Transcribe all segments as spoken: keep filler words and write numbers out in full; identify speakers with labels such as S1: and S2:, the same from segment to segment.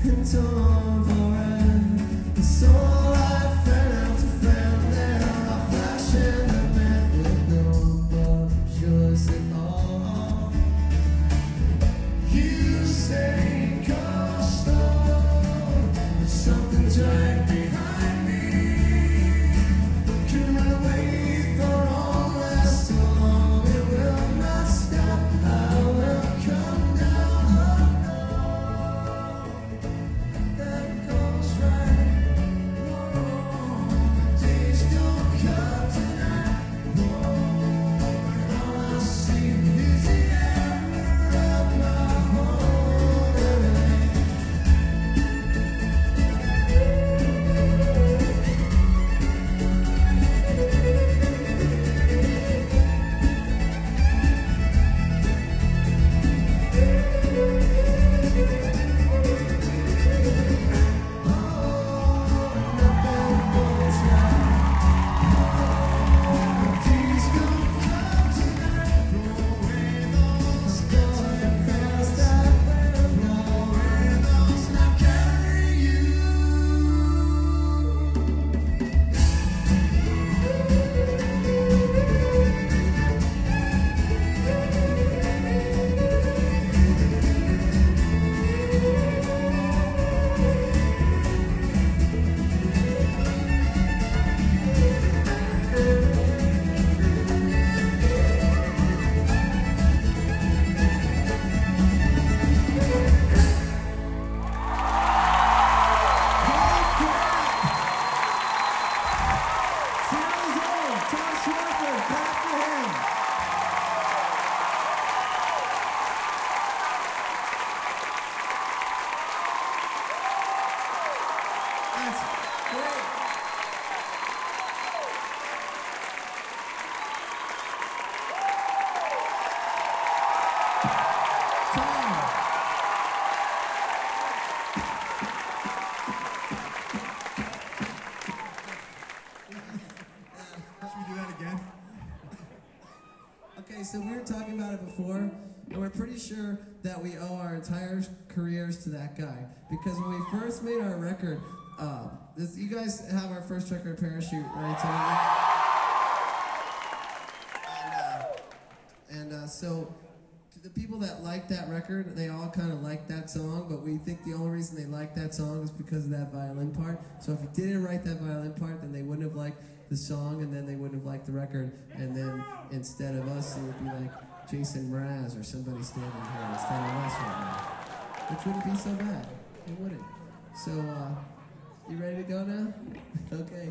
S1: and torn for it. The soul I friend after friend, they're all flashing the bed with no love, yours at all. You say go slow, but something's right behind me. Can I wait for all last so long? It will not stop. I will come down. That goes right. Oh, days don't come tonight. Oh, all I see is the ember of my heart. Okay, so we were talking about it before, and we're pretty sure that we owe our entire careers to that guy. Because when we first made our record, uh, this, you guys have our first record, Parachute, right? So, and uh, and uh, so, to the people that like that record, they all kind of like that song, but we think the only reason they like that song is because of that violin part. So if you didn't write that violin part, then they wouldn't have liked the song, and then they wouldn't have liked the record, and then instead of us, it would be like Jason Mraz or somebody standing here instead of us right now, which wouldn't be so bad. It wouldn't. So, uh, you ready to go now? Okay.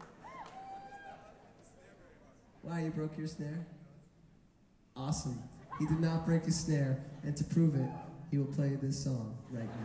S1: Why, you broke your snare? Awesome. He did not break his snare, and to prove it, he will play this song right now.